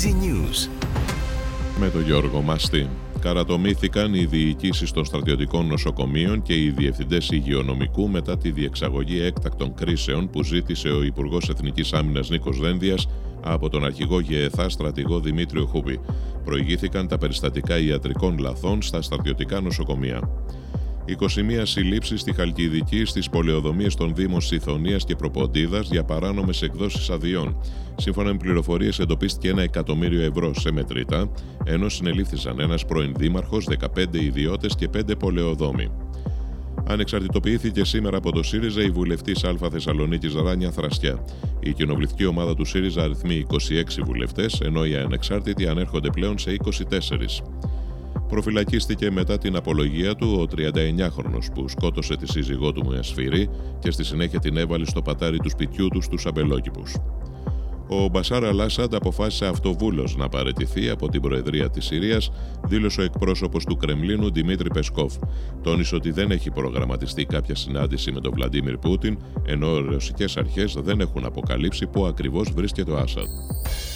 Easy News. Με τον Γιώργο Μαστή. Καρατομήθηκαν οι διοικήσεις των στρατιωτικών νοσοκομείων και οι διευθυντές υγειονομικού μετά τη διεξαγωγή έκτακτων κρίσεων που ζήτησε ο Υπουργός Εθνικής Άμυνας Νίκος Δένδιας από τον αρχηγό ΓΕΘΑ στρατηγό Δημήτριο Χούπη. Προηγήθηκαν τα περιστατικά ιατρικών λαθών στα στρατιωτικά νοσοκομεία. 21 συλλήψεις στη Χαλκιδική στις πολεοδομίες των Δήμων Σιθωνίας και Προποντίδας για παράνομες εκδόσεις αδειών. Σύμφωνα με πληροφορίες, εντοπίστηκε 1 εκατομμύριο ευρώ σε μετρητά, ενώ συνελήφθησαν ένας πρώην δήμαρχος, 15 ιδιώτες και 5 πολεοδόμοι. Ανεξαρτητοποιήθηκε σήμερα από το ΣΥΡΙΖΑ η βουλευτής Α Θεσσαλονίκης Ράνια Θραστιά. Η κοινοβουλευτική ομάδα του ΣΥΡΙΖΑ αριθμεί 26 βουλευτές, ενώ οι ανεξάρτητοι ανέρχονται πλέον σε 24. Προφυλακίστηκε μετά την απολογία του ο 39χρονος που σκότωσε τη σύζυγό του με σφυρί και στη συνέχεια την έβαλε στο πατάρι του σπιτιού του στους αμπελόκηπους. Ο Μπασάρ Αλ-Άσαντ αποφάσισε αυτοβούλος να παραιτηθεί από την Προεδρία της Συρίας, δήλωσε ο εκπρόσωπος του Κρεμλίνου Δημήτρη Πεσκόφ. Τόνισε ότι δεν έχει προγραμματιστεί κάποια συνάντηση με τον Βλαντίμιρ Πούτιν, ενώ οι ρωσικές αρχές δεν έχουν αποκαλύψει πού ακριβώς βρίσκεται ο Άσαντ.